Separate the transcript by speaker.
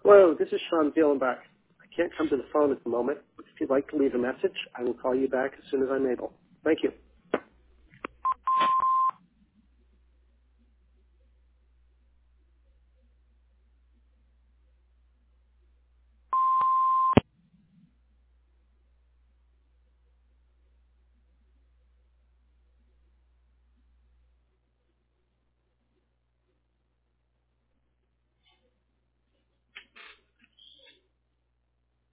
Speaker 1: Hello, this is Sean Dielenbach. I can't come to the phone at the moment. If you'd like to leave a message, I will call you back as soon as I'm able. Thank you.